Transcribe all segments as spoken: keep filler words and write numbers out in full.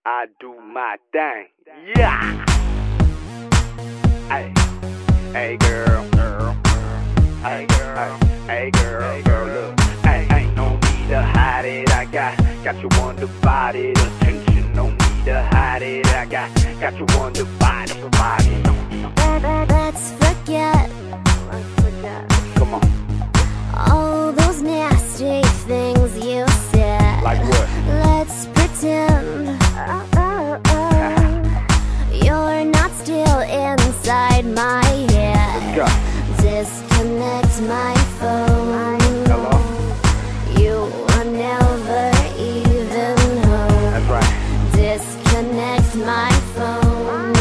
I do my thing. Yeah. Hey, hey girl, girl. Hey, girl, hey girl, girl. Look, hey, ain't no need to hide it. I got, got your undivided attention. No need to hide it. I got, got your undivided, provided. Let's forget. Let's forget. Come on. All those nasty things you said. Like what? Let's pretend uh, uh, uh, you're not still inside my head. Let's go. Disconnect my phone. Hello? You were never even home. That's right. Disconnect my phone.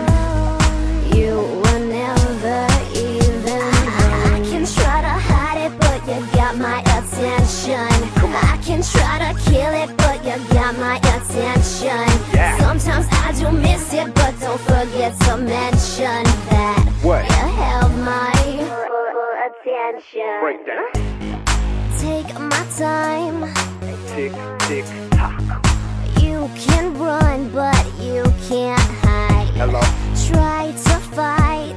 You were never even home. I can try to hide it, but you got my attention. I can try to kill it, but you got my attention. Yeah. Sometimes I do miss it, but don't forget to mention that What? you held my attention. Break down. Take my time. Tick, tick, tock. You can run, but you can't hide. Hello? Try to fight,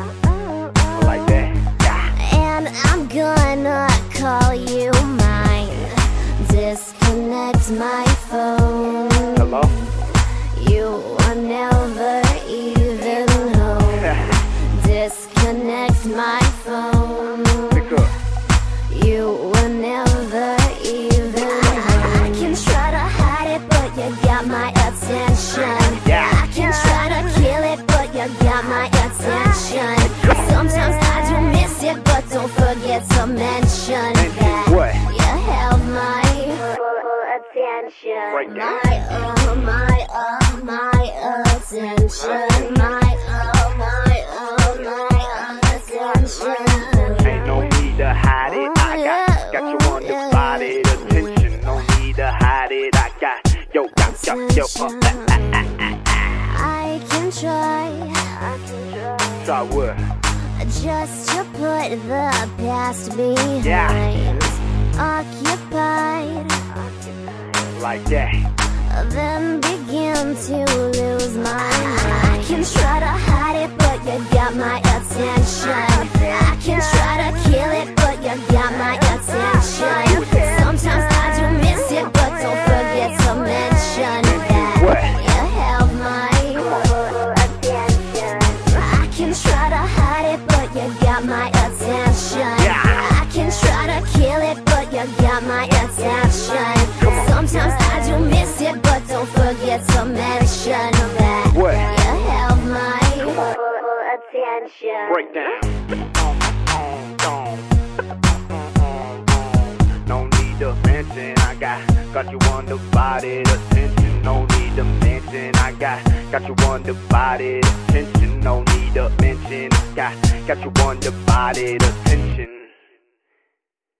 Like that. Yeah. and I'm gonna call you mine. Disconnect my phone. Hello? You were never even home. Disconnect my phone. Pick up. You were never even home. I can try to hide it, but you got my attention. Yeah. I can try to kill it, but you got my attention. Sometimes I do miss it, but don't forget to mention that What? you held my attention. Break down. My, uh, my, uh, my attention. My, uh, my, uh, my attention. Ain't no need to hide it. I got, got your undivided attention. No need to hide it. I got, yo, got, got, yo, uh, uh, uh, uh, uh, uh. I can try, I can try Try what? just to put the past behind. Yeah. Occupied, Like that. then begin to lose my mind. I can try to hide it, but you got my attention. I can try to kill it, but you got my attention. Sometimes I do miss it, but don't forget to mention that What? you held my attention. I can try to hide it, but you got my attention. Yeah. I can try to kill it, but you got my attention. Sometimes I do miss it, but don't forget to mention that What? you held my attention. Break down. No need to mention. I got, got you undivided attention. No need to mention. I got, got you undivided attention. No need to mention. Got, got you undivided attention.